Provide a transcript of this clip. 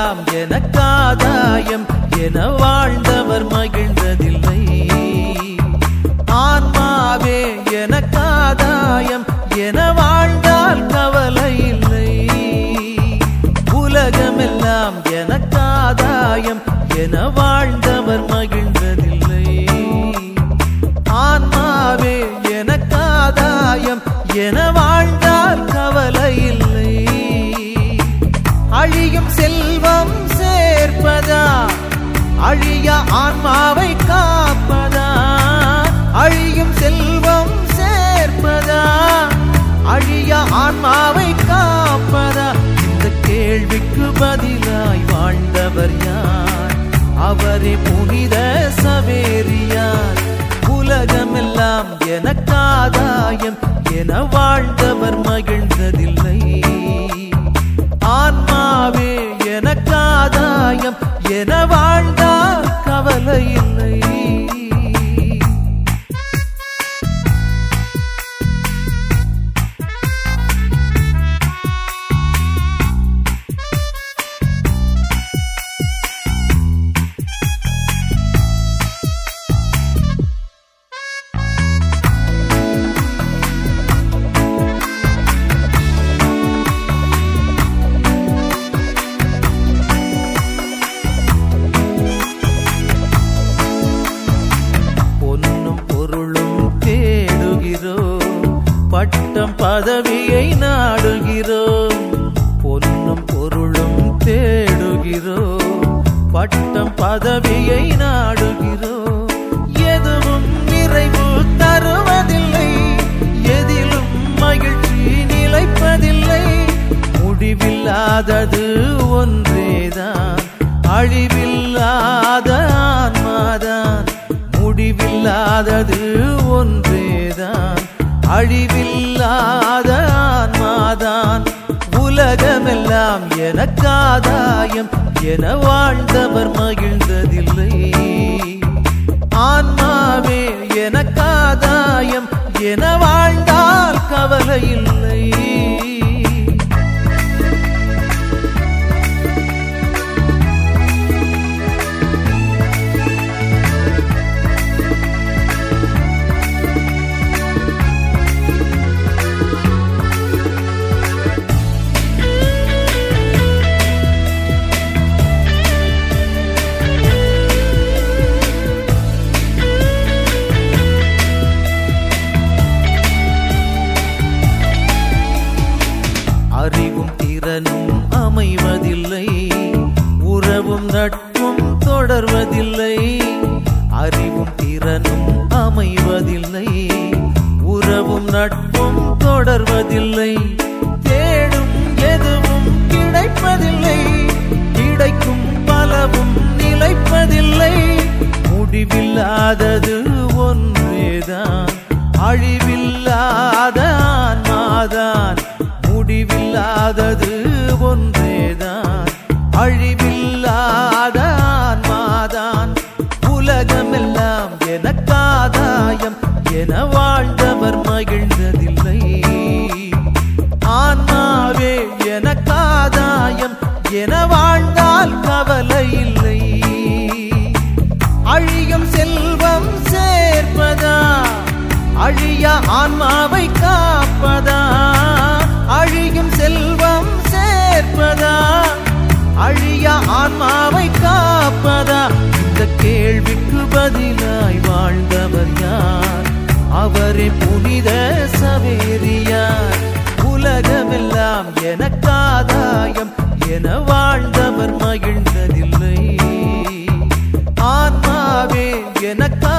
உலகமெல்லாம் எனக்காதாயம் என வாழ்ந்தவர் மகிழ்ந்ததில்லை. ஆன்மாவே எனக்காதாயம் என வாழ்ந்தால் கவலை இல்லை. உலகமெல்லாம் எனக்காதாயம் என வாழ்ந்தவர் மகிழ்ந்ததில்லை. ஆன்மாவே எனக்காதாயம் என வாழ்ந்தால் கவலை இல்லை. அழியும் செல்வம் சேர்ப்பதா அழிய ஆன்மாவை காப்பதா? அழியும் செல்வம் சேர்ப்பதா அழிய ஆன்மாவை காப்பதா? இந்த கேள்விக்கு பதிலாய் வாழ்ந்தவர் யார்? அவரே புனித சவேரியார். உலகமெல்லாம் எனக்காதாயம் என வாழ்ந்தவர் மகிழ்ந்ததில்லை. ஆன்மாவே எனக்காதாயம் என வாழ்ந்தால் கவலை இல்லை. பட்டம் பதவியை நாடுகிறோம், பொன்னும் பொருளும் தேடுகிறோம். பட்டம் பதவியை நாடுகிறோம். எதுவும் நிறைவு தருவதில்லை, எதிலும் மகிழ்ச்சி நிலைப்பதில்லை. முடிவில்லாதது ஒன்றேதான், அழிவில்லாத ஆன்மாதான். முடிவில்லாதது ஒன்றேதான், அழிவில்லாத ஆன்மாதான். உலகமெல்லாம் எனக்காதாயம் என வாழ்ந்தவர் மகிழ்ந்ததில்லை. ஆன்மாவே எனக்காதாயம் என வாழ்ந்தால் கவலை இல்லை. அறிவும் திறனும் அமைவதில்லை, உறவும் நட்பும் தொடர்வதில்லை. அறிவும் திறனும் அமைவதில்லை, உறவும் நட்பும் தொடர்வதில்லை. தேடும் எதுவும் கிடைப்பதில்லை, கிடைக்கும் பலவும் நிலைப்பதில்லை. முடிவில்லாதது ஒன்றேதான், அழிவில்லாத ஆன்மாதான். முடிவில்லாதது ஒன்றேதான், அழிவில்லாத ஆன்மாதான். உலகமெல்லாம் எனக்காதாயம் என வாழ்ந்தவர் மகிழ்ந்ததில்லை. ஆன்மாவே எனக்காதாயம் என வாழ்ந்தால் கவலை இல்லை. அழியும் செல்வம் சேர்ப்பதா அழிய ஆன்மாவை காப்பதா? அழியும் செல்வம் சேர்ப்பதா அழிய ஆன்மாவை காப்பதா? இந்த கேள்விக்கு பதிலாய் வாழ்ந்தவர் யார்? அவரே புனித சவேரியார். உலகமெல்லாம் எனக்காதாயம் என வாழ்ந்தவர் மகிழ்ந்ததில்லை. ஆன்மாவே எனக்கா